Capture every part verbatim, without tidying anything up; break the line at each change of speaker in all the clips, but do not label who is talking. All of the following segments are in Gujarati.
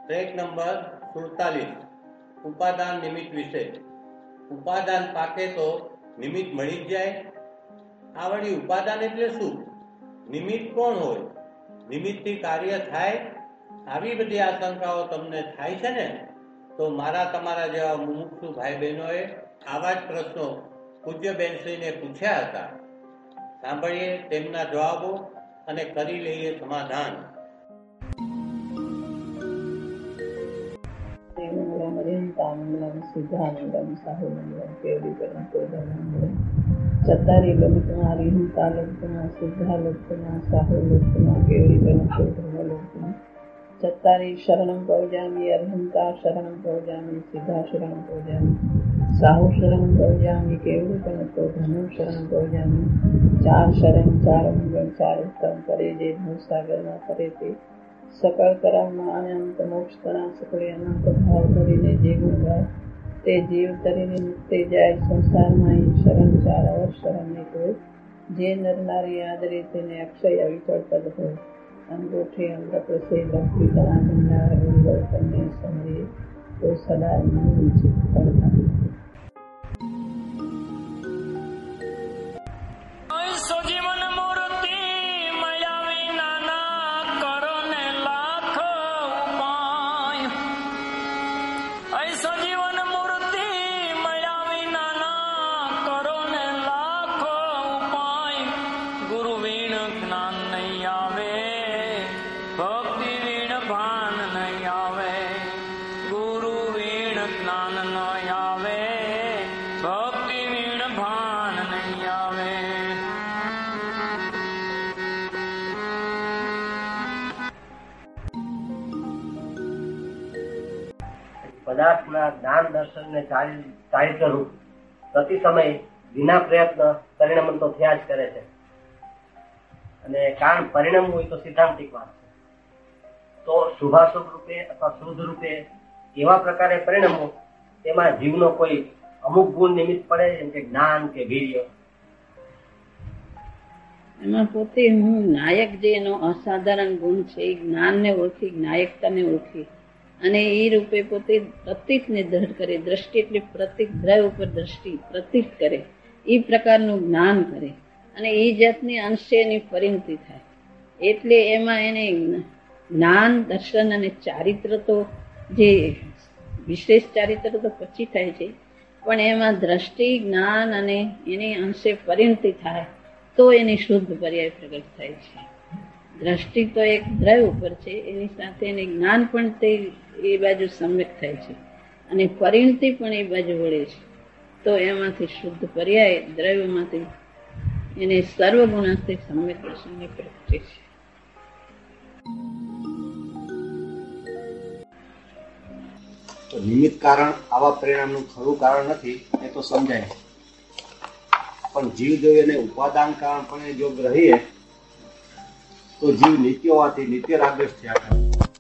ટ્રેક નંબર સુડતાલીસ ઉપાદાન નિમિત્ત વિશે. ઉપાદાન પાકે તો નિમિત્ત મળી જ જાય. આ વળી ઉપાદાન એટલે શું? નિમિત્ત કોણ હોય? નિમિત્તથી કાર્ય થાય? આવી બધી આશંકાઓ તમને થાય છે ને? તો મારા તમારા જેવા મુમુક્ષુ ભાઈ બહેનોએ આવા જ પ્રશ્નો પૂજ્ય બેનશ્રીને પૂછ્યા હતા. સાંભળીએ તેમના જવાબો અને કરી લઈએ સમાધાન.
ચતારી લલિતના રીહંતા લલિતના સિદ્ધા લલિતના સાહુ લલિતના કેવડી ગણતો ધર્મલલિતના ચતારી શરણમ પૌજામી અર્હંતા શરણમ પૌજામી સિદ્ધા શરણમ પૌજામી સાહુ શરણમ પૌજામી કેવડી ગણતો ધર્મ શરણમ પૌજામી. ચાર શરણ ચાર મંગળ ચાર ઉત્તમ કરે જે ભવસાગરમાં કરે તે સકળ કર્મમાં અનંત મોક્ષ તણા સકળે અનંત ભાવ ધરીને જે ગુણ ગાય તે જીવ તરીને મુક્તે જાય. સંસારમાં શરણ ચાર અવર શરણ ને કોઈ જે નર નારી આદરે તેને અક્ષય અવિચળ પદ હોય. અંગોઠે અંગપ્રસે લક્ષ્મી તણા ભંડાર વિવર્તનને સમયે તો સદા મન ચિત્ત પડતા.
પદાર્થના જ્ઞાન દર્શન ને ચારિત્ર રૂપ પ્રતિ સમય વિના પ્રયત્ન પરિણમન તો થયા જ કરે છે. અને કારણ પરિણામ હોય તો સિદ્ધાંતિક વાત છે. તો શુભાશુભ રૂપે અથવા શુદ્ધ રૂપે એવા પ્રકારે પરિણમો તેમાં જીવનો કોઈ અમુક ગુણ નિમિત્ત પડે, જેમ કે જ્ઞાન કે વીર્ય.
એમાં પોતે હું નાયક જે એનો અસાધારણ ગુણ છે એ જ્ઞાનને ઓળખી, નાયકતાને ઓળખી અને એ રૂપે પોતે પ્રતીકને દ્રઢ કરે. દ્રષ્ટિ એટલે પ્રતીક, દ્રવ્ય ઉપર દ્રષ્ટિ પ્રતીક કરે, એ પ્રકારનું જ્ઞાન કરે અને એ જાતની અંશે એની પરિણતિ થાય. એટલે એમાં એને જ્ઞાન દર્શન અને ચારિત્ર તો જે વિશેષ ચારિત્ર તો પછી થાય છે, પણ એમાં દ્રષ્ટિ જ્ઞાન અને એની અંશે પરિણતિ થાય તો એની શુદ્ધ પર્યાય પ્રગટ થાય છે. દ્રષ્ટિ તો એક દ્રવ્ય ઉપર છે, એની સાથે એને જ્ઞાન પણ તે એ બાજુ સમ્યક થાય છે અને પરિણતિ પણ એ બાજુ વળે છે. તો એમાંથી શુદ્ધ પર્યાય દ્રવ્યમાંથી એને સર્વગુણાથી સમ્યક દર્શનની પ્રગટે છે.
નિમિત્ત કારણ આવા પરિણામનું ખરું કારણ નથી એ તો સમજાય, પણ જીવ જો એને ઉપાદાન કારણ પણ જો ગ્રહીએ તો જીવ નિત્ય હોવાથી નિત્ય રાગદ્વેષ થયા કરે.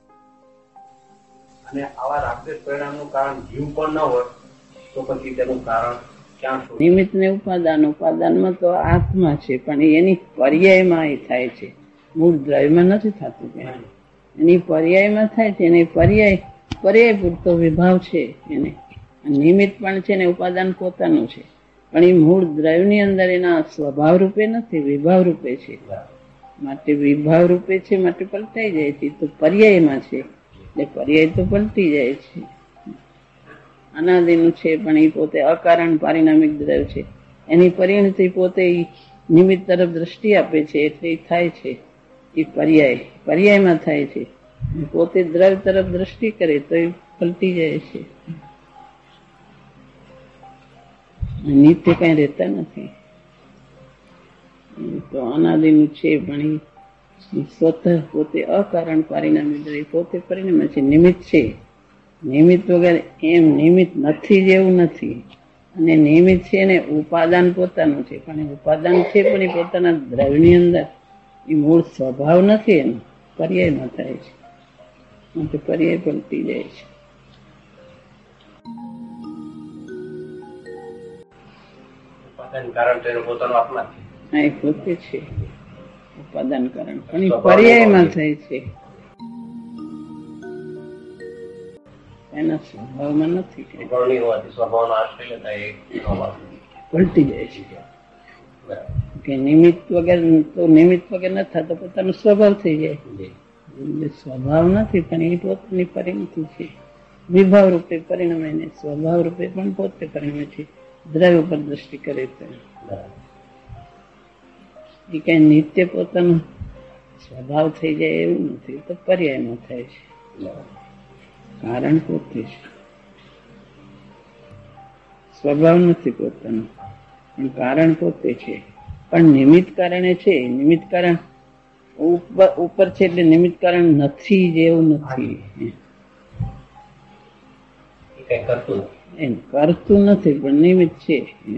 અને આવા રાગદ્વેષ પરિણામનું કારણ જીવ પણ ન હોય તો પછી તેનું કારણ ક્યાં શું?
નિમિત્ત ને ઉપાદાન, ઉપાદાનમાં તો આત્મા છે પણ એની પર્યાયમાં એ થાય છે, મૂળ દ્રવ્યમાં નથી થતું. એની પર્યાયમાં થાય છે, એની પર્યાય પર્યાય પૂરતો વિભાવ છે એને. નિમિત્ત પણ છે ને ઉપાદાન પોતાનું છે, પણ એ મૂળ દ્રવ્યની અંદર એના સ્વભાવ રૂપે નથી, વિભાવ રૂપે છે. માટે વિભાવ રૂપે છે માટે પલટાઈ જાય છે. તો પર્યાયમાં છે એટલે પર્યાય તો પલટી જાય છે. અનાદિનું છે પણ એ પોતે અકારણ પારિણામિક દ્રવ્ય છે. એની પરિણતિ પોતે નિમિત્ત તરફ દ્રષ્ટિ આપે છે એટલે એ થાય છે. એ પર્યાય પર્યાયમાં થાય છે. પોતે દ્રવ્ય તરફ દ્રષ્ટિ કરે તો એ પલટી જાય છે. નિત્ય કઈ રહેતા નથી. તો અનાદિનું છે પણ એ સ્વતઃ પોતે અકારણ પારિણામી દ્રવ્ય પોતે પરિણામે છે. નિમિત્ત છે, નિમિત્ત વગર એમ નિમિત્ત નથી જેવું નથી. અને નિમિત્ત છે ને ઉપાદાન પોતાનું છે, પણ એ ઉપાદાન છે પણ એ પોતાના દ્રવ્યની અંદર એ મૂળ સ્વભાવ નથી, એનો પર્યાયમાં થાય છે. માટે પર્યાય પલટી જાય છે.
કારણ તો એનો પોતાનો આત્મા છે.
હા, એ પોતે છે ઉપાદાન કારણ, પણ એ પર્યાયમાં થાય છે. એના સ્વભાવમાં નથી.
ગૌણી હોવાથી સ્વભાવનો આશ્રય લેતા એ
પલટી જાય છે કે નિમિત્ત વગર તો નિમિત્ત વગર ન થતો પોતાનો સ્વભાવ થઈ જાય. સ્વભાવ નથી પણ એ પોતાની પરિણતિ છે. વિભાવ રૂપે પરિણમે ને સ્વભાવ રૂપે પણ પોતે પરિણમે છે. દ્રવ્ય ઉપર દ્રષ્ટિ કરે તો એ કઈ નિત્ય પોતાનો સ્વભાવ થઈ જાય એવું નથી. તો પર્યાયમાં થાય છે. કારણ પોતે છે, સ્વભાવ નથી પોતાનો, પણ કારણ પોતે છે. પણ નિમિત્ત કારણે છે. નિમિત્ત કારણ ઉપર છે એટલે નિમિત્ત કારણ નથી જેવું નથી. એમ કરતું નથી પણ નિમિત્ત છે.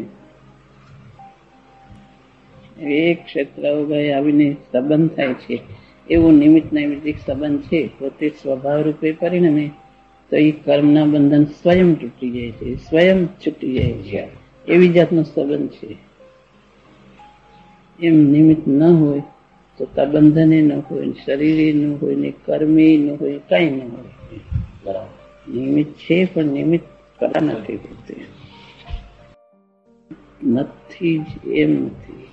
એક ક્ષેત્ર આવીને સંબંધ થાય છે એવું નિમિત્ત નૈમિત્તિક સંબંધ છે. પોતે સ્વભાવ રૂપે પરિણમે તો એ કર્મના બંધન સ્વયં તૂટી જાય છે, સ્વયં છૂટી જાય છે. એવી જાતનો સંબંધ છે. એમ નિમિત્ત ન હોય તો બંધને ન હોય, શરીરે ન હોય, ને કર્મે ન હોય, કઈ ન હોય. નિમિત્ત છે પણ નિમિત્ત કરા નથી પોતે નથી જ એમ નથી.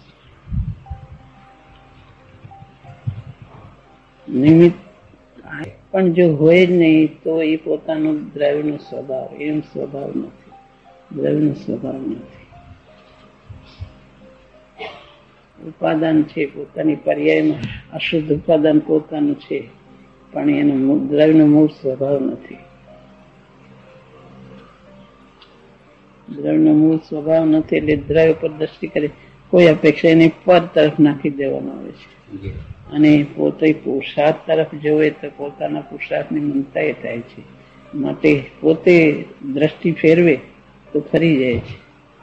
નિમિત્ત પણ જો હોય જ નહીં તો એ પોતાનો દ્રવ્યનો સ્વભાવ, એમ સ્વભાવ નથી. દ્રવ્યનો સ્વભાવ નથી. ઉપાદાન છે પોતાની પર્યાયમાં, અશુદ્ધ ઉપાદાન પોતાનું છે પણ એનો દ્રવ્યનો મૂળ સ્વભાવ નથી. દ્રવ્યનો મૂળ સ્વભાવ નથી એટલે દ્રવ્ય પર દ્રષ્ટિ કરે કોઈ અપેક્ષા એને પર તરફ નાખી દેવાનો આવે છે. અને પોતે પુરુષાર્થ તરફ જોવે તો પોતાના પુરુષાર્થની મમતા થાય છે. માટે પોતે દ્રષ્ટિ ફેરવે તો ફરી જાય છે.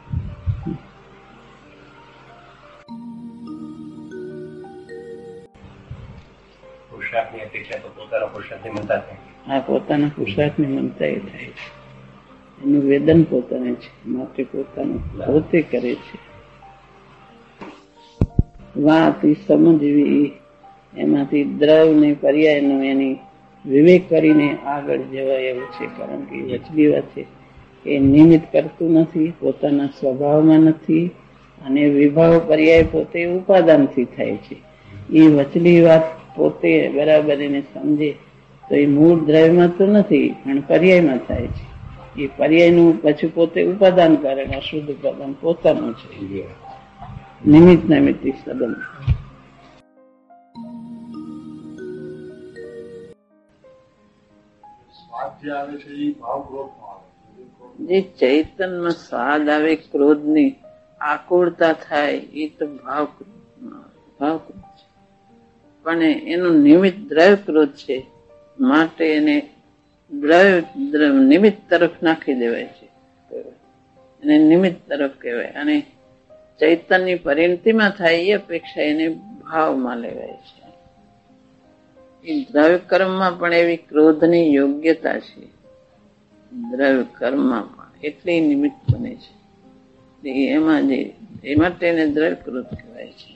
હા, પોતાના પુરુષાર્થની મમતા એ થાય છે. એનું વેદન પોતાને છે માટે પોતાનું પોતે કરે છે. વાત સમજવી, એમાંથી દ્રવ ને પર્યાય નો એની વિવેક કરીને આગળ જવાય એવું છે. કારણ કે વચલી વાત છે એ નિમિત્ત કરતું નથી, પોતાના સ્વભાવમાં નથી, અને વિભાવ પર્યાય પોતે ઉપાદાનથી થાય છે. એ વચલી વાત પોતે બરાબર એને સમજે તો એ મૂળ દ્રવ્યમાં તો નથી પણ પર્યાયમાં થાય છે. એ પર્યાયનું પછી પોતે ઉપાદાન કરે, અશુદ્ધ ઉપાદાન પોતાનું છે. નિમિત્ત નૈમિત્તિક સંબંધ. જે ચૈતનમાં સ્વાદ આવે, ક્રોધની આકુળતા થાય એ તો ભાવ ભાવ પણ એનું નિમિત્ત દ્રવ્ય ક્રોધ છે માટે એને દ્રવ્ય નિમિત્ત તરફ નાખી દેવાય છે. એને નિમિત્ત તરફ કહેવાય. અને ચૈતન્ય પરિણતિમાં થાય એ અપેક્ષા એને ભાવમાં લેવાય છે. એ દ્રવ્ય કર્મમાં પણ એવી ક્રોધની યોગ્યતા છે. દ્રવ્ય કર્મમાં પણ એટલે નિમિત્ત બને છે. એમાં જે એ માટે એને દ્રવ્ય ક્રોધ કહેવાય છે.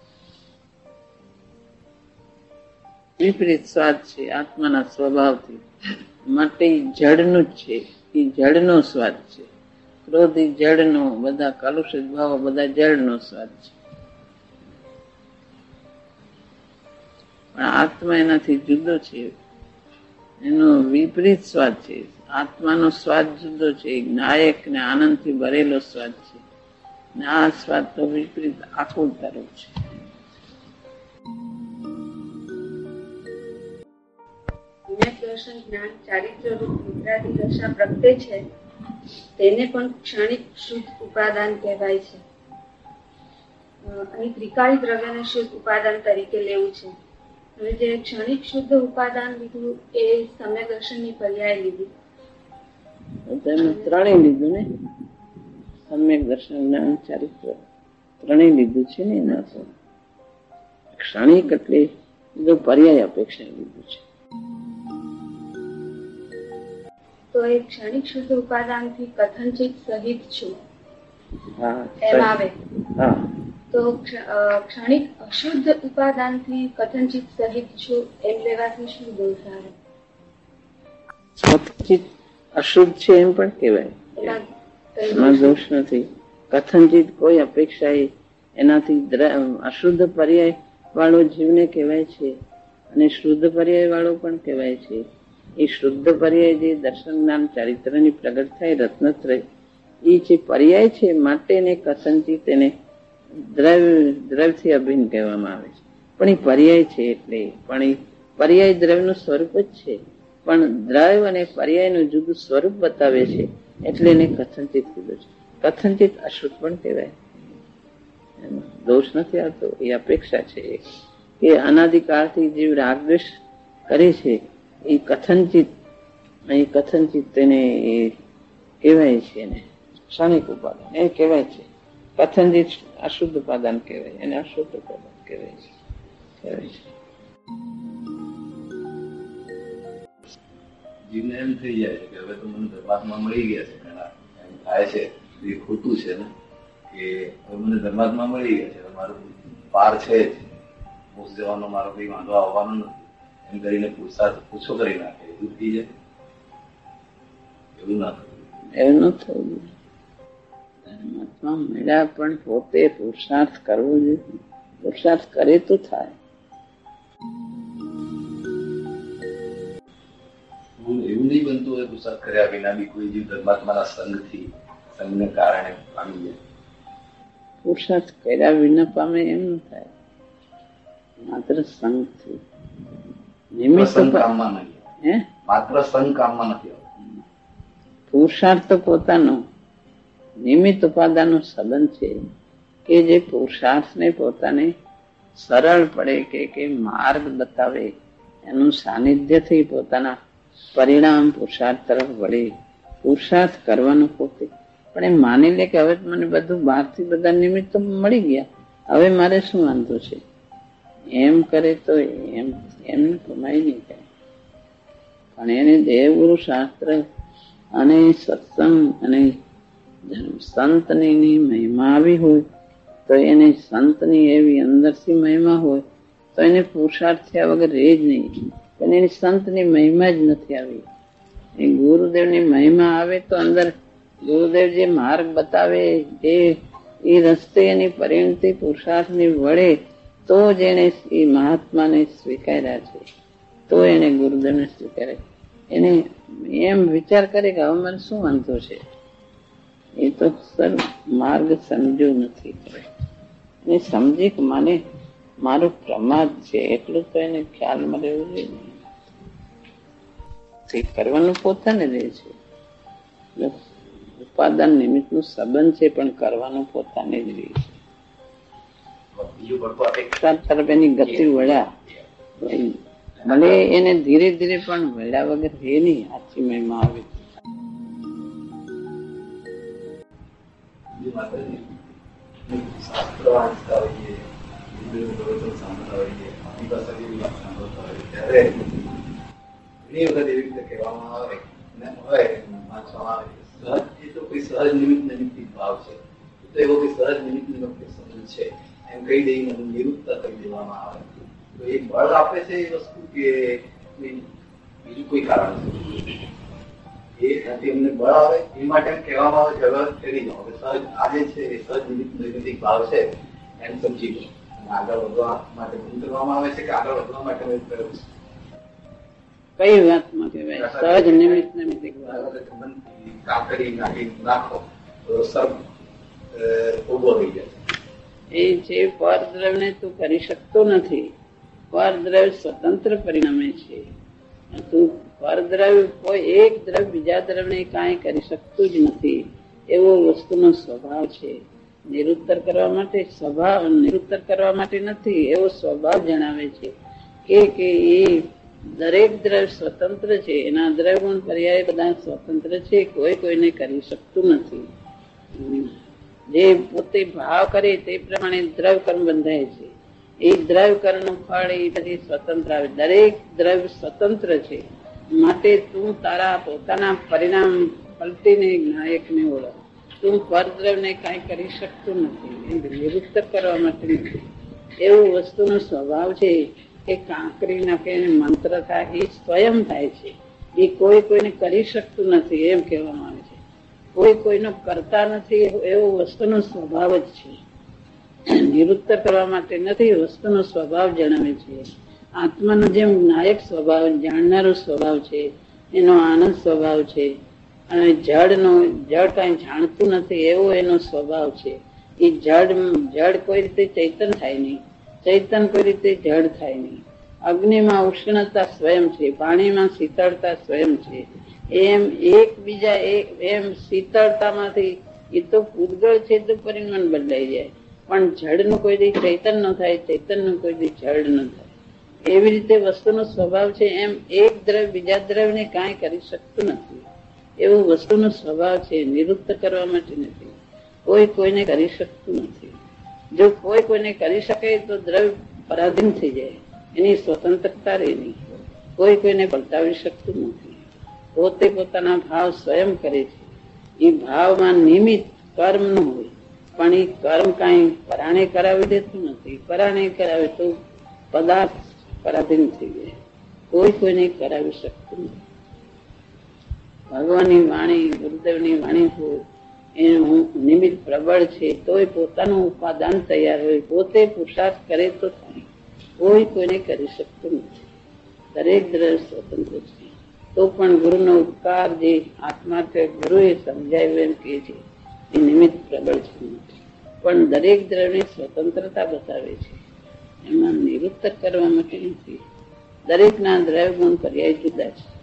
વિપરીત સ્વાદ છે આત્માના સ્વભાવથી, માટે જળનું જ છે. એ જળનો સ્વાદ છે. ક્રોધ એ જળનો, બધા કલુષિત ભાવો બધા જળનો સ્વાદ છે. પણ આત્મા એનાથી જુદો છે. એનો વિપરીત સ્વાદ છે. આત્માનો સ્વાદ જુદો છે. નાયક ને આનંદથી ભરેલો સ્વાદ છે. ને આ સ્વાદ તો વિપરીત આકુળતા રૂપ છે.
દર્શન જ્ઞાન ચારિત્ર રૂપ નિદ્રાદી દશા પ્રગટે છે તેને પણ ક્ષણિક શુદ્ધ ઉપાદાન કહેવાય છે. અહીં ત્રિકાળી દ્રવ્યને શુદ્ધ ઉપાદાન તરીકે લેવું છે. હવે જે ક્ષણિક શુદ્ધ ઉપાદાન લીધું એ સમ્યક દર્શનની પર્યાય લીધી.
તમે ત્રણેય લીધું ને, સમ્યક દર્શન, જ્ઞાન, ચારિત્ર ત્રણેય લીધું છે ને. એના ક્ષણિક એટલે બીજો પર્યાય અપેક્ષા લીધું છે.
તો એ ક્ષણિક શુદ્ધ ઉપાદાન થી કથનચિત સહિત છું એમ આવે. તો ક્ષણિક અશુદ્ધ ઉપાદાન થી કથનચિત સહિત છું એમ લેવાથી શું દોષ આવે?
કથનચિત અશુદ્ધ છે એમ પણ કહેવાય, એમાં દોષ નથી. કથનચિત કોઈ અપેક્ષા એનાથી અશુદ્ધ પર્યાય વાળો જીવને કહેવાય છે અને શુદ્ધ પર્યાય વાળો પણ કહેવાય છે. એ શુદ્ધ પર્યાય જે દર્શન જ્ઞાન ચારિત્રની પ્રગટ થાય રત્નત્રય, એ જે પર્યાય છે માટે એને કથનચિત એને દ્રવ્ય દ્રવ્યથી અભિન્ન કહેવામાં આવે છે. પણ એ પર્યાય છે એટલે પણ એ પર્યાય દ્રવ્યનું સ્વરૂપ જ છે, પણ દ્રવ્ય અને પર્યાયનું જુદું સ્વરૂપ બતાવે છે એટલે એને કથનચિત કીધું છે. કથનચિત અશુદ્ધ પણ કહેવાય, દોષ નથી આવતો. એ અપેક્ષા છે કે અનાદિકાળથી જીવ રાગદ્વેષ કરે છે, એ કથનચિત એ કથનચિત તેને એ કહેવાય છે, એને ક્ષણિક ઉપાદાન એ કહેવાય છે. કથનચિત અશુદ્ધ ઉપાદાન કહેવાય, એને અશુદ્ધ ઉપાદાન કહેવાય છે કહેવાય છે.
જીવને એમ થઈ જાય છે કે હવે તો મને ધર્માત્મા મળી ગયા છે, ઘણા એમ થાય છે એ ખોટું છે ને, કે હવે મને ધર્માત્મા મળી ગયા છે, મારું પાર છે જ, મોક્ષ જવાનો મારો કઈ વાંધો આવવાનો નથી, એમ કરીને પુરુષાર્થ પૂછો કરી નાખે, એવું થઈ જાય. એવું ના થયું,
એવું ન થવું જોઈએ. ધર્માત્મા મળ્યા પણ પોતે પુરુષાર્થ કરવો જોઈએ. પુરુષાર્થ કરે તો થાય.
એવું નહીં બનતું હોય પુરુષાર્થ કર્યા વિના બી કોઈ જીવ ધર્માત્માના સંગથી સંગને કારણે પામી જાય.
પુરુષાર્થ કર્યા વિના પામે એમ ન થાય, માત્ર સંગથી. નિમિત્ત
કામમાં નહીં,
હે
માત્ર સંગ કામમાં નથી આવતો.
પુરુષાર્થ તો પોતાનો નિમિત્ત ઉપાદાનનો સંબંધ છે કે જે પુરુષાર્થને પોતાને સરળ પડે કે કે માર્ગ બતાવે, એનું સાનિધ્યથી પોતાના પરિણામ પુરુષાર્થ તરફ વળે. પુરુષાર્થ કરવાનો પોતે પણ એમ માની લે કે હવે મને બધું બહારથી બધા નિમિત્તો મળી ગયા, હવે મારે શું વાંધો છે, એમ કરે તો એમ એમને કમાઈ નહીં થાય. પણ એને દેવગુરુ શાસ્ત્ર અને સત્સંગ અને સંતની મહિમા આવી હોય તો એને સંતની એવી અંદરથી મહિમા હોય તો એને પુરુષાર્થ થયા વગર રહે જ નહીં. પણ એની સંતની મહિમા જ નથી આવી. એ ગુરુદેવની મહિમા આવે તો અંદર ગુરુદેવ જે માર્ગ બતાવે જે એ રસ્તે એની પરિણતિ પુરુષાર્થની વળે તો જ એને એ મહાત્માને સ્વીકાર્યા છે, તો એને ગુરુદેવને સ્વીકારે. એને એમ વિચાર કરે કે હવે મને શું વાંધો છે, એ તો સર માર્ગ સમજ્યો નથી. એ સમજી કે મને મારો પ્રમાદ છે એટલું તો એને ખ્યાલમાં રહેવું જોઈએ. કરવાનું પોતાને રહે છે, ઉપાદાન નિમિત્ત નો સંબંધ છે પણ કરવાનું પોતાને જ રહે છે. અપેક્ષા તરફ એની ગતિ વળ્યા ભલે એને ધીરે ધીરે પણ વળ્યા વગર હે નહીં આછી મહિમા આવે.
શાસ્ત્ર વાંચતા હોઈએ, પ્રવચન સાંભળતા હોઈએ, આપણી પાસે એવી વાત સાંભળતા હોય ત્યારે ઘણી વખત એવી રીતે કહેવામાં આવે ને હોય વાંચવામાં આવે સહજ, એ તો કોઈ સહજ નિમિત્ત નિમિત્તિક ભાવ છે, તો એવો કોઈ સહજ નિમિત્ત નિમિત્તિક સંબંધ છે એમ કહી દઈને નિરુક્તા કરી દેવામાં આવે તો એ બળ આપે છે એ વસ્તુ કે બીજું કોઈ કારણ છે એ એમને બળ આવે એ માટે એમ કહેવામાં આવે છે હવે કરી જાઓ, હવે સહજ આજે છે એ સહજ નિમિત્ત નૈમિતિક ભાવ છે એમ સમજી લો. આગળ વધવા માટે ગુણ કરવામાં આવે છે કે આગળ વધવા માટે કર્યું છે.
કઈ વાતમાં કહેવાય સહજ નિમિત્ત નિમિત્તિક ભાવ?
કાકડી નાખી નાખો તો સર્વ ઉભો થઈ જાય.
એ જે પરદ્રવ્યને તું કરી શકતો નથી, પરદ્રવ્ય સ્વતંત્ર પરિણામે છે. તું પરદ્રવ્ય કોઈ એક દ્રવ્ય બીજા દ્રવ્યને કાંઈ કરી શકતું જ નથી, એવો વસ્તુનો સ્વભાવ છે. નિરુત્તર કરવા માટે સ્વભાવ નિરુત્તર કરવા માટે નથી, એવો સ્વભાવ જણાવે છે કે કે એ દરેક દ્રવ્ય સ્વતંત્ર છે, એના દ્રવ્ય ગુણ પર્યાય બધા સ્વતંત્ર છે, કોઈ કોઈને કરી શકતું નથી. જે પોતે ભાવ કરે તે પ્રમાણે દ્રવ્ય કર્મ બંધાય છે. એ દ્રવ્ય કર્મનું ફળ એ પછી સ્વતંત્ર આવે. દરેક દ્રવ્ય સ્વતંત્ર છે, માટે તું તારા પોતાના પરિણામ પલટીને નાયકને ઓળખ. તું પરદ્રવ્યને કાંઈ કરી શકતું નથી, નિરુત્તર કરવા માટે નથી. એવું વસ્તુનો સ્વભાવ છે કે કાંકરી નાખે મંત્ર થાય એ સ્વયં થાય છે. એ કોઈ કોઈને કરી શકતું નથી એમ કહેવામાં આવે છે. કોઈ કોઈનો કરતા નથી એવો વસ્તુનો સ્વભાવ જ છે. નિરુત્તર કરવા માટે નથી, વસ્તુનો સ્વભાવ જણાવે છે. આત્માનો જેમ નાયક સ્વભાવ, જાણનારો સ્વભાવ છે, એનો આનંદ સ્વભાવ છે, અને જડનો જડ કઈ જાણતું નથી એવો એનો સ્વભાવ છે. એ જડ જડ કોઈ રીતે ચૈતન થાય નહીં, ચૈતન કોઈ રીતે જડ થાય નહીં. અગ્નિમાં ઉષ્ણતા સ્વયં છે, પાણીમાં શીતળતા સ્વયં છે. એમ એકબીજા એમ શીતળતામાંથી એ તો પૂતગળ છે તો પરિમાણ બદલાઈ જાય, પણ જડનું કોઈ દી ચૈતન ન થાય, ચૈતનનું કોઈ દી જડ ન થાય. એવી રીતે વસ્તુનો સ્વભાવ છે. એમ એક દ્રવ્ય બીજા દ્રવ્યને કાંઈ કરી શકતું નથી એવો વસ્તુનો સ્વભાવ છે. નિરુક્ત કરવા માટે નથી, કોઈ કોઈને કરી શકતું નથી. જો કોઈ કોઈને કરી શકે તો દ્રવ્ય પરાધીન થઈ જાય, એની સ્વતંત્રતા રહે નહીં. કોઈ કોઈને પલટાવી શકતું નથી. પોતે પોતાના ભાવ સ્વયં કરે છે. એ ભાવમાં નિમિત્ત કર્મ ન હોય, પણ એ કર્મ કઈ પરાણે કરાવી દેતું નથી. પરાણે કરાવે તો પદાર્થ પરાધીન થઈ જાય, કોઈ કોઈને કરાવી શકતું નથી. ભગવાનની વાણી, ગુરુદેવની વાણી હોય એનું નિમિત્ત પ્રબળ છે, તોય પોતાનું ઉપાદાન તૈયાર હોય, પોતે પુરુષાર્થ કરે તો થાય. કોઈ કોઈને કરી શકતું નથી. દરેક દ્રવ્ય સ્વતંત્ર છે. તો પણ ગુરુનો ઉપકાર જે આત્મા ગુરુએ સમજાવ્યું એમ કે છે એ નિમિત્ત પ્રબળ છે, પણ દરેક દ્રવ્યની સ્વતંત્રતા બતાવે છે. એમાં નિરુત્તર કરવા માટે નથી. દરેકના દ્રવ્ય ગુણ પર્યાય જુદા છે.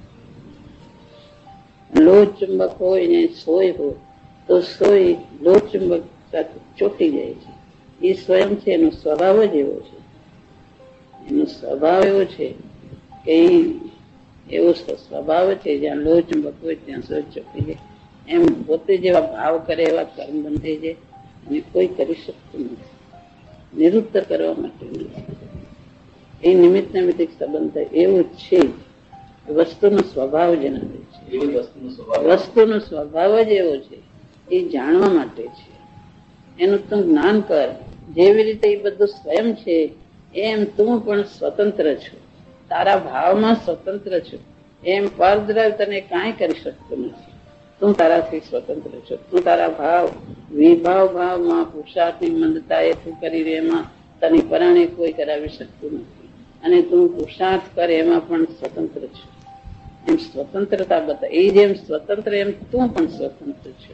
લોહ ચુંબક હોય ને સોય હોય તો સોય લોહ ચુંબક સાથે ચોટી જાય છે. એ સ્વયં છે, એનો સ્વભાવ જ એવો છે. એનો સ્વભાવ એવો છે કે એવો સ્વભાવ છે, જ્યાં લોહ ચુંબક હોય ત્યાં સોય ચોટી જાય. એમ પોતે જેવા ભાવ કરે એવા કર્મ બંધાઈ જાય, અને કોઈ કરી શકતું નથી. નિરુત્તર કરવા માટે એ નિમિત્ત નિમિત્તિક સંબંધ એવું છે. વસ્તુનો સ્વભાવ જણાવે છે. વસ્તુનો સ્વભાવ જ એવો છે. એ જાણવા માટે છે. એનું તું જ્ઞાન કર. જેવી રીતે એ બધું સ્વયં છે એમ તું પણ સ્વતંત્ર છો. તારા ભાવમાં સ્વતંત્ર છો. એમ પરદ્રવ્ય તને કાંઈ કરી શકતું નથી. તું તારાથી સ્વતંત્ર છો. તું તારા ભાવ વિભાવ ભાવમાં પુરુષાર્થની મંદતા એ તું કરી રહે, એમાં તને પરાણે કોઈ કરાવી શકતું નથી. અને તું પુરુષાર્થ કરે એમાં પણ સ્વતંત્ર છે. એમ સ્વતંત્રતા બતા. એ જેમ સ્વતંત્ર એમ તું પણ સ્વતંત્ર છે.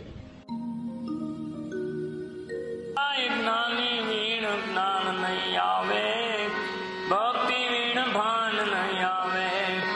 જ્ઞાની વીણ જ્ઞાન નહીં આવે, ભક્તિ વીણ ભાન નહીં આવે.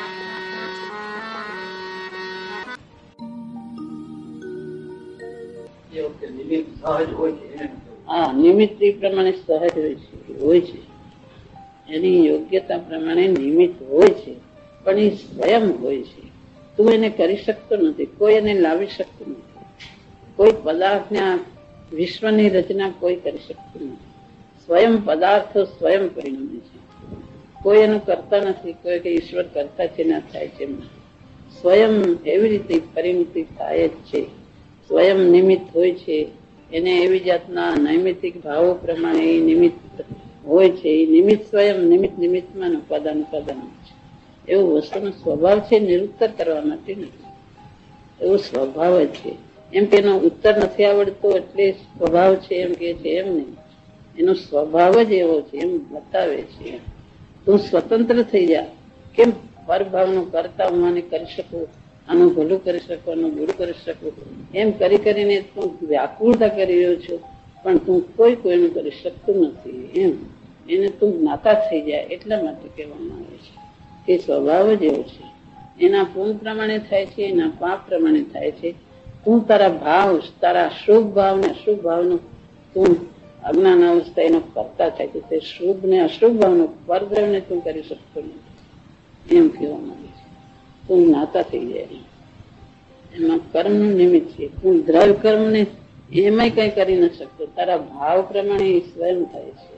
હા, નિમિત્ત એ પ્રમાણે સહજ હોય છે હોય છે એની યોગ્યતા પ્રમાણે નિમિત્ત હોય છે, પણ એ સ્વયં હોય છે. તું એને કરી શકતો નથી, કોઈ એને લાવી શકતું નથી. કોઈ પદાર્થને વિશ્વની રચના કોઈ કરી શકતું નથી. સ્વયં પદાર્થો સ્વયં પરિણમે છે. કોઈ એનું કરતા નથી. કોઈ કે ઈશ્વર કરતા છે ના થાય છે. સ્વયં એવી રીતે પરિણતિ થાય જ છે. સ્વયં નિમિત્ત હોય છે. એને એવી જાતના નૈમિતિક ભાવો પ્રમાણે એ નિમિત્ત હોય છે. એ નિમિત્ત સ્વયં નિમિત્ત નિમિત્તમાં ઉપાદાન ઉપાદાન છે. એવો વસ્તુનો સ્વભાવ છે. નિરુત્તર કરવા માટે નથી. એવો સ્વભાવ જ છે. એમ કે એનો ઉત્તર નથી આવડતો એટલે સ્વભાવ છે એમ કે છે, એમ નહીં. એનો સ્વભાવ જ એવો છે એમ બતાવે છે. તું સ્વતંત્ર થઈ જા. કેમ પરભાવનું કરતા હું આને કરી શકું, આનું ભલું કરી શકું, આનું બુરું કરી શકું, એમ કરી કરીને તું વ્યાકુળતા કરી રહ્યો છો, પણ તું કોઈ કોઈનું કરી શકતું નથી. એમ એને તું જ્ઞાતા થઈ જાય એટલા માટે કહેવામાં આવે છે કે સ્વભાવ જ એવો છે. એના પૂર્ણ પ્રમાણે થાય છે, એના પાપ પ્રમાણે થાય છે. તું તારા ભાવ, તારા શુભ ભાવ ને અશુભ ભાવનું તું અજ્ઞાન અવસ્થા એનો કરતા થાય છે. તે શુભ ને અશુભ ભાવનો પરદ્રવ્યને તું કરી શકતો નથી એમ કહેવામાં આવે છે. તું જ્ઞાતા થઈ જાય. એમાં કર્મનું નિમિત્ત છે. તું દ્રવ્ય કર્મને એમાંય કઈ કરી ન શકતો. તારા ભાવ પ્રમાણે એ સ્વયં થાય છે.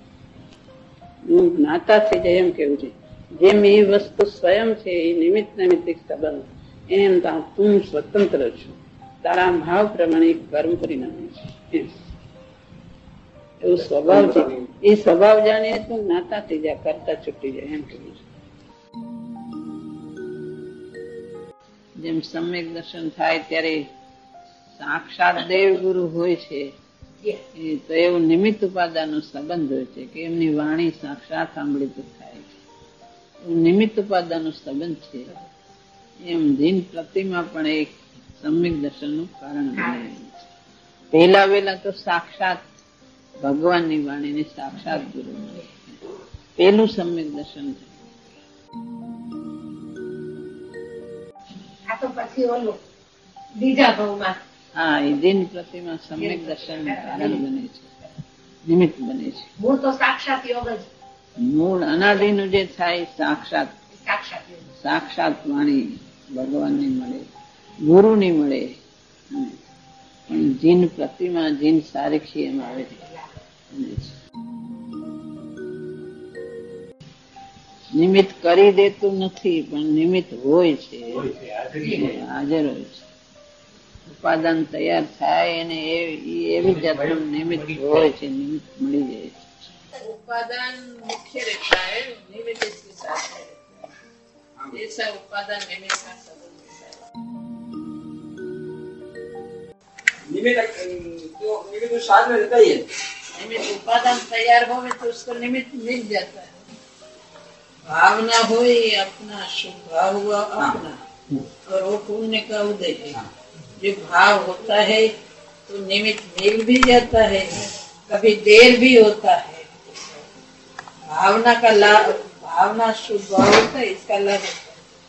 હું જ્ઞાતા થઈ જાય એમ કેવું છે. જેમ એ વસ્તુ સ્વયં છે એ નિમિત્ત નિમિત્તિક સંબંધ, એમ તું સ્વતંત્ર છું. તારા ભાવ પ્રમાણે કર્મ પરિણામે છે. એવો સ્વભાવ છે. એ સ્વભાવ જાણીએ તું જ્ઞાતા થઈ જાય, કરતા છૂટી જાય એમ કેવું છે. જેમ સમ્યક દર્શન થાય ત્યારે સાક્ષાત દેવ ગુરુ હોય છે, તો એવું નિમિત્ત ઉપાદાન નો સંબંધ હોય છે કે એમની વાણી સાક્ષાત સાંભળી તો થાય છે, એવું નિમિત્ત ઉપાદાન નો સંબંધ છે. એમ જીન પ્રતિમા પણ એક સમ્યક દર્શન નું કારણ બને છે. પહેલા વહેલા તો સાક્ષાત ભગવાનની વાણી ને સાક્ષાત ગુરુ મળે, પેલું સમ્યક દર્શન છે.
આ તો પછી ઓલું બીજા ભાવમાં
હા, એ દિન પ્રતિમા સમ્યક દર્શન કારણ બને છે, નિમિત્ત બને છે.
મૂળ તો સાક્ષાત યોગ જ,
મૂળ અનાદિનું જે થાય સાક્ષાત
સાક્ષાત યોગ.
સાક્ષાત વાણી ભગવાનની મળે, ગુરુની મળે. પણ જીન પ્રતિમા જીન સારીખી એમ આવે છે. નિમિત્ત કરી દેતું નથી, પણ નિમિત્ત હોય છે, હાજર હોય છે. ઉપાદાન તૈયાર થાય અને એવી જાતનું નિમિત્ત હોય છે, નિમિત્ત મળી જાય છે. ઉપાદાન મુખ્ય રહેતા है, निमित्त इसके साथ है, ऐसा उपादान निमित्त का संबंध है.
निमित्त तो निमित्त तो साथ में रहता ही है.
निमित्त उपादान तैयार हो तो उसको निमित्त मिल जाता है. भावना हुई अपना, शुभ भाव हुआ अपना, और वो पुण्य का उदय है. जो भाव होता है तो निमित्त मिल भी जाता है, कभी देर भी होता है. भावना का लाभ, भावना शुभ भाव होता है, इसका लाभ होता है.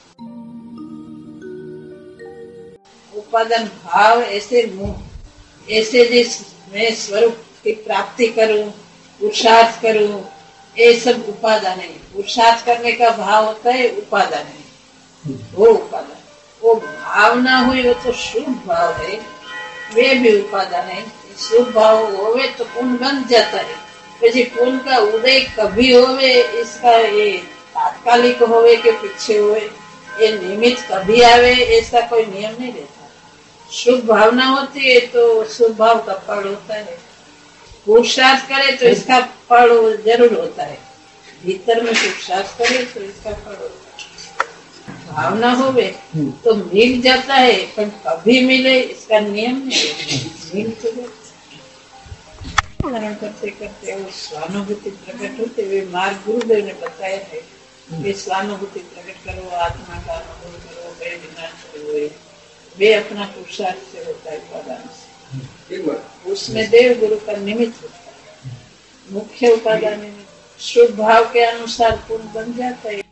उपादान भाव ऐसे ऐसे जिस मैं स्वरूप की प्राप्ति करूं, पुरुषार्थ करूं, ये सब उपादान है. पुरुषार्थ करने का भाव होता है उपादान है, वो उपादान. वो भावना हुई वो तो शुभ भाव है, वे भी उपादान है. शुभ भाव होवे तो पुण्य बन जाता है. પછી પુण्य का उदय कभी होवे, इसका ये तात्कालिक होवे के पीछे होवे, ये निमित्त कभी आवे, ऐसा कोई नियम नहीं रहता. शुभ भावना होती है तो शुभ भाव का फल होता है. पुरुषार्थ करे तो इसका फल जरूर होता है. भीतर में पुरुषार्थ करे तो इसका फल होता है. भावना होवे तो मिल जाता है, पर कभी मिले इसका नियम नहीं है. मिल तो स्मरण करते करते वो स्वानुभूति प्रकट होते हुए मार्ग गुरुदेव ने बताया है कि स्वानुभूति प्रकट करो, आत्मा का अनुभव करो, वे विनाश करो. वे अपना पुरुषार्थ से होता है, उपादान से. उसमें देव गुरु का निमित्त होता है. मुख्य उपादान निमित्त शुभ भाव के अनुसार पुण्य बन जाता है.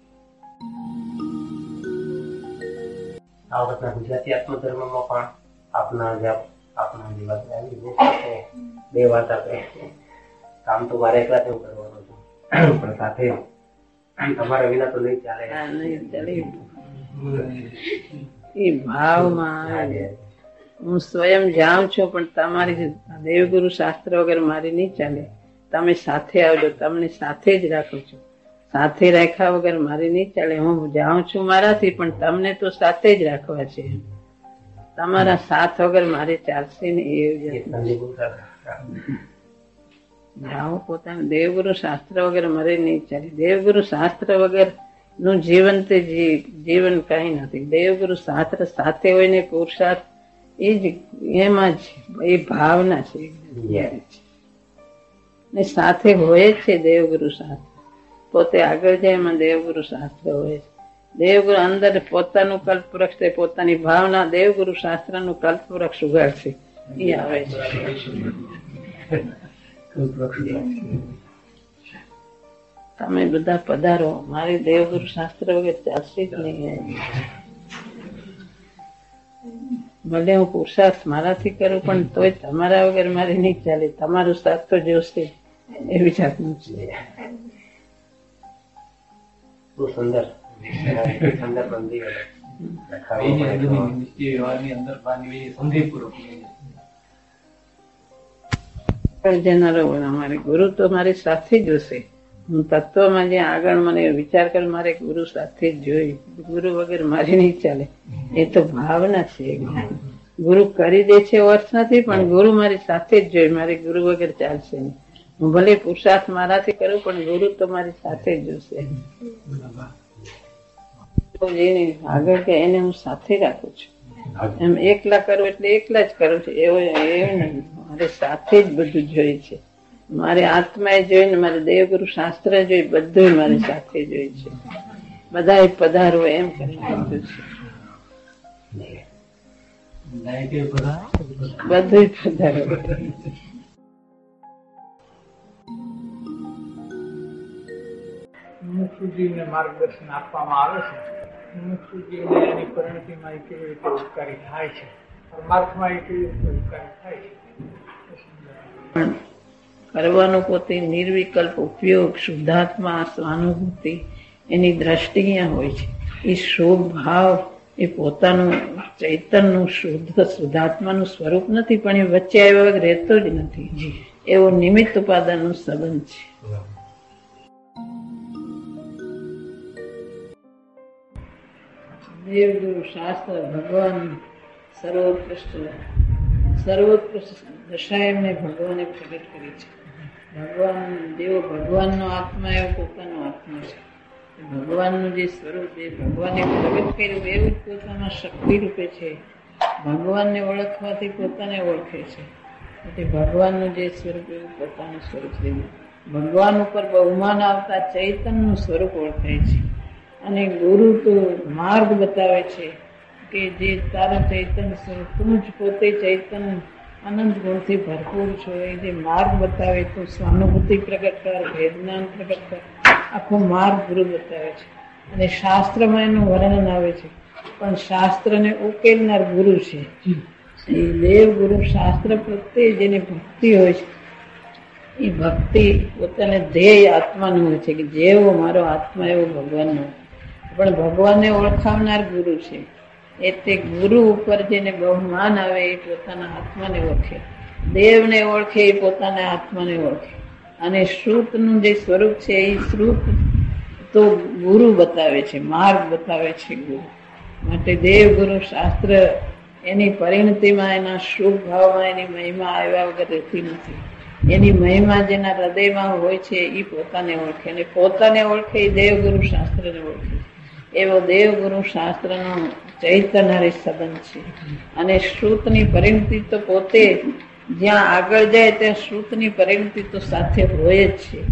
આ વખતના ગુજરાતી આત્મધર્મમાં પણ આપના જે આપના જે વાત આવી બે વાત આપે. કામ તો મારે એકલા જ કરવાનું છે, પણ સાથે તમારા વિના તો નહીં ચાલે.
એ ભાવમાં હું સ્વયં જાઉં છું, પણ તમારી દેવગુરુ શાસ્ત્ર વગર મારી નહીં ચાલે. તમે સાથે આવજો, તમને સાથે જ રાખો છો. સાથે રાખ્યા વગર મારી નહીં ચાલે. હું જાઉં છું મારાથી, પણ તમને તો સાથે જ રાખવા છે. તમારા સાથ વગર મારે ચાલશે ને. એવું જાઉં પોતાનું દેવગુરુ શાસ્ત્ર વગર મારે નહીં ચાલે. દેવગુરુ શાસ્ત્ર વગર નું જીવન તે જીવન કઈ નથી. દેવગુરુ શાસ્ત્ર સાથે હોય ને પુરુષાર્થ એ જ એમાં જ એ ભાવના છે ને સાથે હોય જ છે. દેવગુરુ શાસ્ત્ર પોતે આગળ જાય એમાં દેવગુરુ શાસ્ત્ર હોય છે. દેવગુરુ અંદર પોતાનું કલ્પવૃક્ષ છે, પોતાની ભાવના દેવગુરુ શાસ્ત્ર નું કલ્પવૃક્ષ ઉગાડશે. એ આવે છે. તમે બધા પધારો, મારી દેવગુરુ શાસ્ત્ર વગર ચાલશે જ નહીં. ભલે હું પુરુષાર્થ મારાથી કરું, પણ તોય તમારા વગર મારી નહીં ચાલે. તમારું સાથ તો જોશે. એવી જાતનું છે.
સુંદર સુંદર મંદિર
અમારે ગુરુ તો મારી સાથે જ હશે. હું તત્વમાં જ્યાં આગળ મને વિચાર કર મારે ગુરુ સાથે જ જોઈ. ગુરુ વગર મારી નહીં ચાલે. એ તો ભાવના છે. ગુરુ કરી દે છે અર્થ નથી, પણ ગુરુ મારી સાથે જ જોઈ. મારે ગુરુ વગર ચાલશે નહીં. હું ભલે પુરુષાર્થ મારાથી કરું, પણ ગુરુ તો મારી સાથે જ જોશે. જેની આગળ કે એને હું સાથે રાખું છું. એમ એકલા કરું એટલે એકલા જ કરું છું એવો એવું નહીં. મારે સાથે જ બધું જોઈએ છે. મારે આત્મા જોઈને, મારે દેવગુરુ શાસ્ત્ર જોઈ, બધું મારે સાથે જોઈએ છે. બધા પધારો એમ કરી બધું છે. બધું પધારો.
મુમુક્ષુજીને માર્ગદર્શન આપવામાં આવે છે. મુમુક્ષુજીને એની પરિણતિમાં એ કેવી રીતે ઉપકારી થાય છે, પરમાર્થમાં એ કેવી રીતે ઉપકારી થાય છે.
કરવાનો પોતે નિર્વિકલ્પ ઉપયોગ, શુદ્ધાત્મા, સ્વાનુભૂતિ, એની દ્રષ્ટિ અહીંયા હોય છે. એ શુભ ભાવ એ પોતાનું ચૈતનનું શુદ્ધ શુદ્ધાત્માનું સ્વરૂપ નથી, પણ એ વચ્ચે આવ્યા વગર રહેતો જ નથી. એવો નિમિત્ત ઉપાદાનનો સંબંધ છે. દેવગુરુ શાસ્ત્ર ભગવાન સર્વોત્કૃષ્ટ સર્વોત્કૃષ્ટ દશા એમને ભગવાને પ્રગટ કરી છે. ભગવાન જેવો ભગવાનનો આત્મા એવો પોતાનો આત્મા છે. ભગવાનનું જે સ્વરૂપ એ ભગવાને પ્રગટ કર્યું એવું જ પોતાના શક્તિ રૂપે છે. ભગવાનને ઓળખવાથી પોતાને ઓળખે છે. એટલે ભગવાનનું જે સ્વરૂપ એવું પોતાનું સ્વરૂપ છે. ભગવાન ઉપર બહુમાન આવતા ચૈતનનું સ્વરૂપ ઓળખાય છે. અને ગુરુ તો માર્ગ બતાવે છે કે જે તારા ચૈતન સ્વરૂપ, તું જ પોતે ચૈતન અનંત ગુણથી ભરપૂર છો. એ જે માર્ગ બતાવે તો સ્વાનુભૂતિ પ્રગટ કર, વેદનાન પ્રગટ કર, આખો માર્ગ ગુરુ બતાવે છે. અને શાસ્ત્રમાં એનું વર્ણન આવે છે, પણ શાસ્ત્રને ઉકેલનાર ગુરુ છે. એ દેવ ગુરુ શાસ્ત્ર પ્રત્યે જેની ભક્તિ હોય છે એ ભક્તિ પોતાને ધ્યેય આત્માનું હોય છે કે જેવો મારો આત્મા એવો ભગવાનનો. પણ ભગવાનને ઓળખાવનાર ગુરુ છે. એ તે ગુરુ ઉપર જેને બહુમાન આવે એ પોતાના આત્માને ઓળખે. દેવને ઓળખે એ પોતાના આત્માને ઓળખે. અને શ્રુતનું જે સ્વરૂપ છે એ શ્રુત તો ગુરુ બતાવે છે, માર્ગ બતાવે છે ગુરુ. માટે દેવ ગુરુ શાસ્ત્ર એની પરિણતિમાં, એના શુભ ભાવમાં એની મહિમા આવ્યા વગર રહેતી નથી. એની મહિમા જેના હૃદયમાં હોય છે એ પોતાને ઓળખે, અને પોતાને ઓળખે એ દેવગુરુ શાસ્ત્રને ઓળખે. એવો દેવગુરુ શાસ્ત્રનો ચૈતન્ય સંબંધ છે. અને શ્રુતની પરિણતિ તો પોતે જ્યાં આગળ જાય ત્યાં શ્રુતની પરિણતિ તો સાથે હોય જ છે.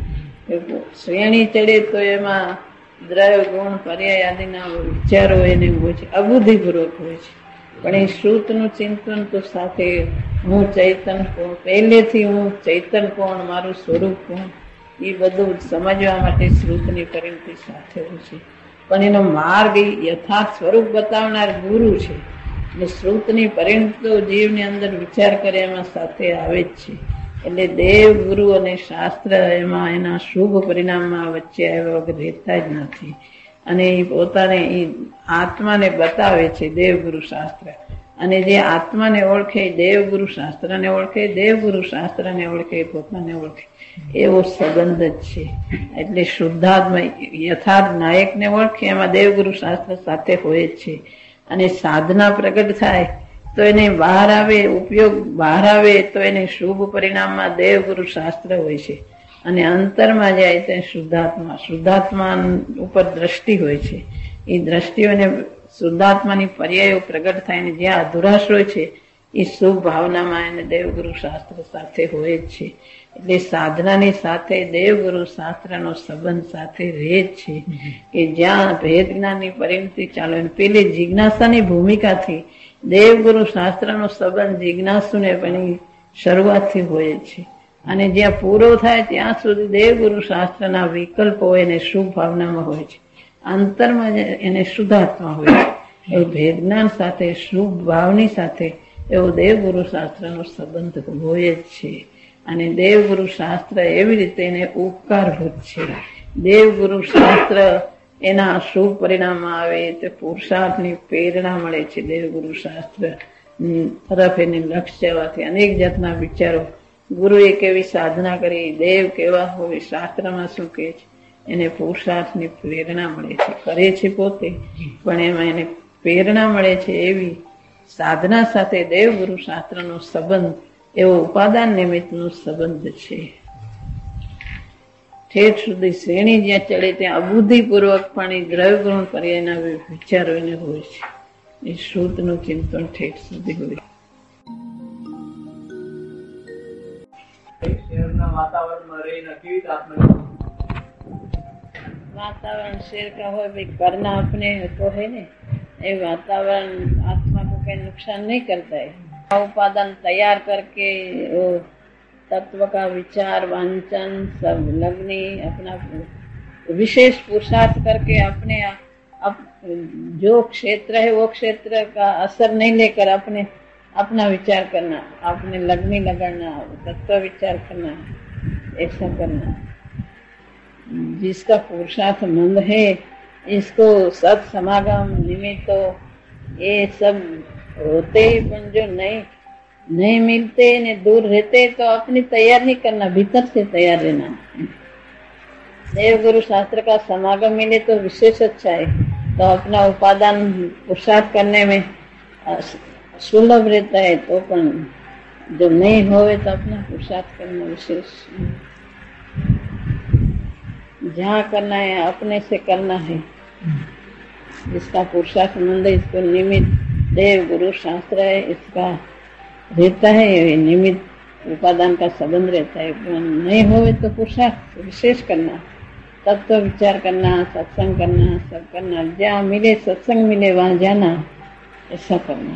શ્રેણી ચડે તો એમાં દ્રવ્ય ગુણ પર્યાય આદિના વિચારો એને હોય છે, અબુદ્ધિપૂર્વક હોય છે. પણ એ શ્રુતનું ચિંતન તો સાથે, હું ચૈતન કોણ, પહેલેથી હું ચૈતન કોણ, મારું સ્વરૂપ કોણ, એ બધું સમજવા માટે શ્રુતની પરિણતિ સાથે હોય છે. પણ એનો માર્ગ યથાર્થ સ્વરૂપ બતાવનાર ગુરુ છે. અને શ્રુતની પરિણતિ જીવની અંદર વિચાર કરે એમાં સાથે આવે જ છે. એટલે દેવ ગુરુ અને શાસ્ત્ર એમાં એના શુભ પરિણામમાં વચ્ચે આવ્યા વગર રહેતા જ નથી. અને એ પોતાને એ આત્માને બતાવે છે દેવગુરુ શાસ્ત્ર. અને જે આત્માને ઓળખે દેવગુરુ શાસ્ત્રને ઓળખે, દેવગુરુ શાસ્ત્રને ઓળખે પોતાને ઓળખે, એવો સંબંધ જ છે. એટલે શુદ્ધાત્મા યથાર્થ નાયકને ઓળખે એમાં દેવગુરુ શાસ્ત્ર સાથે હોય જ છે. અને સાધના પ્રગટ થાય તો એને બહાર આવે, ઉપયોગ બહાર આવે તો એને શુભ પરિણામમાં દેવગુરુ શાસ્ત્ર હોય છે. અને અંતરમાં જાય ત્યાં શુદ્ધાત્મા, શુદ્ધાત્મા ઉપર દ્રષ્ટિ હોય છે. એ દ્રષ્ટિઓને શુદ્ધાત્માની પર્યાયો પ્રગટ થાય ને જ્યાં અધુરાશ હોય છે એ શુભ ભાવનામાં એને દેવગુરુ શાસ્ત્ર સાથે હોય જ છે. એટલે સાધનાની સાથે દેવગુરુ શાસ્ત્રનો સંબંધ સાથે રહે જ છે. કે જ્યાં ભેદ જ્ઞાનની પરિણતિ ચાલે, પેલી જિજ્ઞાસાની ભૂમિકાથી દેવગુરુ શાસ્ત્રનો સંબંધ જિજ્ઞાસુને પણ શરૂઆતથી હોય જ છે. અને જ્યાં પૂરો થાય ત્યાં સુધી દેવગુરુ શાસ્ત્રના વિકલ્પો એને શુભ ભાવનામાં હોય છે, અંતરમાં એને શુદ્ધાત્મા હોય છે. એ ભેદજ્ઞાન સાથે, શુભ ભાવની સાથે એવો દેવગુરુ શાસ્ત્રનો સંબંધ હોય જ છે. અને દેવગુરુ શાસ્ત્ર એવી રીતે એને ઉપકારભૂત છે. દેવગુરુ શાસ્ત્ર એના શુભ પરિણામમાં આવે તો પુરુષાર્થની પ્રેરણા મળે છે. દેવગુરુ શાસ્ત્ર તરફ એને લક્ષ્ય જવાથી અનેક જાતના વિચારો, ગુરુએ કેવી સાધના કરી, દેવ કેવા હોય, શાસ્ત્રમાં શું કહે છે, એને પુરુષાર્થની પ્રેરણા મળે છે. કરે છે પોતે, પણ એમાં એને પ્રેરણા મળે છે. એવી સાધના સાથે દેવગુરુ શાસ્ત્રનો સંબંધ, એવો ઉપાદાન નિમિત્તનો સંબંધ છે. દેવગુરુ શાસ્ત્ર એના શુભ પરિણામમાં આવે તો પુરુષાર્થની પ્રેરણા મળે છે. કરે છે પોતે, પણ એમાં એને પ્રેરણા મળે છે. એવી સાધના સાથે દેવગુરુ શાસ્ત્રનો સંબંધ, એવો ઉપાદાન નિમિત્તનો સંબંધ છે. દેવગુરુ શાસ્ત્ર એના શુભ પરિણામમાં આવે તો પુરુષાર્થની પ્રેરણા મળે છે. કરે છે પોતે, પણ એમાં એને ઠેઠ સુધી શ્રેણી જ્યાં ચડે ત્યાં અબુદ્ધિપૂર્વક પણ એ દ્રવ્ય ગુણ પર્યાયના વિચારો એને હોય છે. એ શ્રુતનું ચિંતન ઠેઠ સુધી હોય.
શહેરના વાતાવરણમાં રહીને કેવી રીતે આત્મા
वातावरण शेर का हो भाई करना अपने तो है ने ये वातावरण आत्मा को कोई नुकसान नहीं करता है. उपादान तैयार करके वो तत्व का विचार वांचन सब लगनी अपना विशेष पुरुषार्थ करके अपने अप, जो क्षेत्र है वो क्षेत्र का असर नहीं लेकर अपने अपना विचार करना, अपने लगनी लगाना, तत्व विचार करना, ऐसा करना. जिसका पुरुषार्थ मंद है इसको सत समागम निमित्तो ये सब होते ही पण जो नहीं नहीं मिलते ने दूर रहते तो अपनी तैयार नहीं करना, भीतर से तैयार रहना. देव गुरु शास्त्र का समागम मिले तो विशेष अच्छा है. तो अपना उपादान पुरुषार्थ करने में सुलभ रहता है. तो पण जो नहीं होवे तो अपना पुरुषार्थ करना विशेष. जहाँ करना है अपने से करना है. जिसका पुरुषार्थ मंद है इसको निमित्त देव गुरु शास्त्र है इसका रहता है. निमित्त उपादान का संबंध रहता है. नहीं होवे तो पुरुषार्थ विशेष करना, तत्व विचार करना, सत्संग करना, सब करना. जहाँ मिले सत्संग मिले वहाँ जाना, ऐसा करना.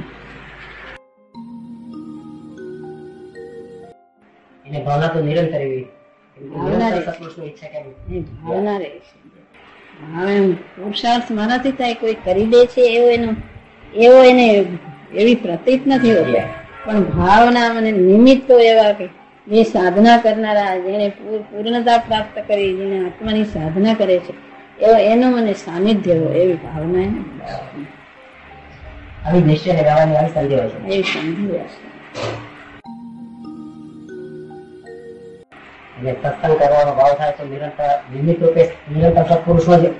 भावना तो निरंतर एवी
ભાવના રહે છે. હવે પુરુષાર્થ મારાથી થાય કોઈ કરી દે છે એવો એનો એવો એને એવી પ્રતીત નથી હોતો. પણ ભાવના મને નિમિત્તો એવા કે જે સાધના કરનારા, જેને પૂર્ણતા પ્રાપ્ત કરી, જેને આત્માની સાધના કરે છે એવો એનો મને સાનિધ્ય હોય એવી ભાવના એને
આવી નિશ્ચય લગાવવાની આવી સંધિ હોય છે.
એવી સંધિ હોય છે.
સત્સંગ કરવાનો ભાવ થાય તો નિરંતર નિમિત્ત રૂપે નિરંતર સત્પુરુષનો જ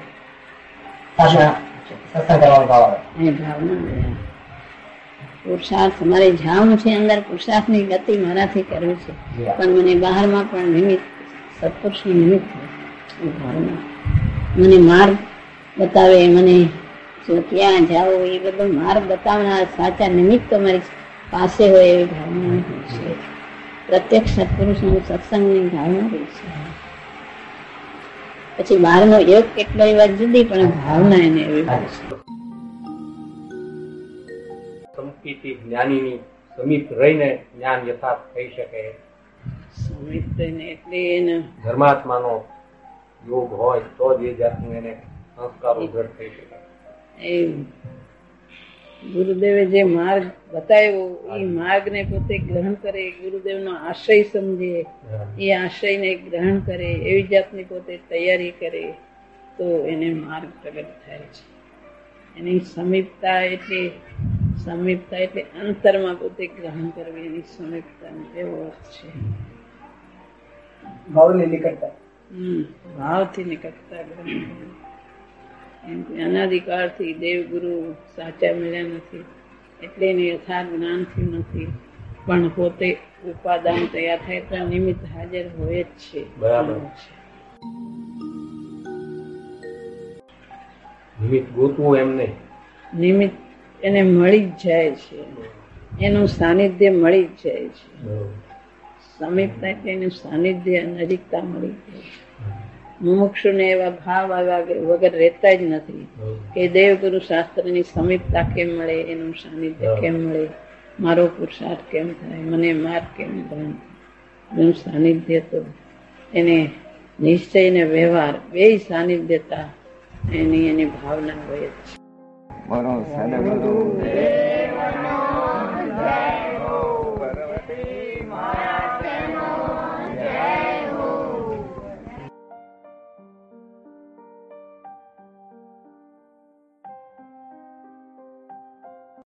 સત્સંગ કરવાનો ભાવ આવે.
એ ભાવના પુરુષાર્થ મારે જામ છે અંદર, પુરુષાર્થની ગતિ મારાથી કરવી છે પણ મને બહારમાં પણ નિમિત્ત સત્પુરુષનું નિમિત્ત એ ભાવના મને માર્ગ બતાવે, મને જો ક્યાં જાઓ એ બધો માર્ગ બતાવનાર સાચા નિમિત્ત મારી પાસે હોય એવી ભાવના છે. પ્રત્યક્ષ સત્પુરુષનું સત્સંગની ભાવના રહી છે. પછી બહારનો યોગ કેટલો એ વાત જુદી, પણ ભાવના એને એવી હોય છે.
સંપત્તિ જ્ઞાનીની સમીપ રહીને જ્ઞાન યથાર્થ થઈ શકે.
સમીપ રહીને એટલે એને
ધર્માત્માનો યોગ હોય તો જ એ જાતનું એને સંસ્કારો દ્રઢ થઈ શકે.
એ ગુરુદેવે જે માર્ગ બતાવ્યો એ માર્ગને પોતે ગ્રહણ કરે, ગુરુદેવનો આશય સમજે, એ આશયને ગ્રહણ કરે, એવી જાતની પોતે તૈયારી કરે તો એને માર્ગ પ્રગટ થાય છે. એની સમીપતા એટલે સમીપતા એટલે અંતરમાં પોતે ગ્રહણ કરવી, એની સમીપતા એવો અર્થ છે.
ભાવની નિકટતા,
હમ ભાવથી નિકટતા ગ્રહણ કરવી. અનાદિકાળથી દેવ ગુરુ સાચા મળ્યા નથી એટલે એને યથાર્થ જ્ઞાન થયું નથી, પણ પોતે ઉપાદાન તૈયાર થાય તો નિમિત્ત હાજર હોય જ છે.
બરાબર. નિમિત્ત ગોતવું એમ નહીં,
નિમિત્ત એને મળી જ જાય છે, એનું સાનિધ્ય મળી જ જાય છે. સમીપતા એટલે એનું સાનિધ્ય નજીકતા મળી જાય છે. મુમુક્ષુને એવા ભાવ આવ્યા વગર રહેતા જ નથી કે દેવગુરુ શાસ્ત્રની સમીપતા કેમ મળે, એનું સાનિધ્ય કેમ મળે, મારો પુરુષાર્થ કેમ થાય, મને માર્ગ કેમ થાય. એનું સાનિધ્ય તો એને નિશ્ચય ને વ્યવહાર બે સાનિધ્યતા એની એની ભાવના હોય જ છે.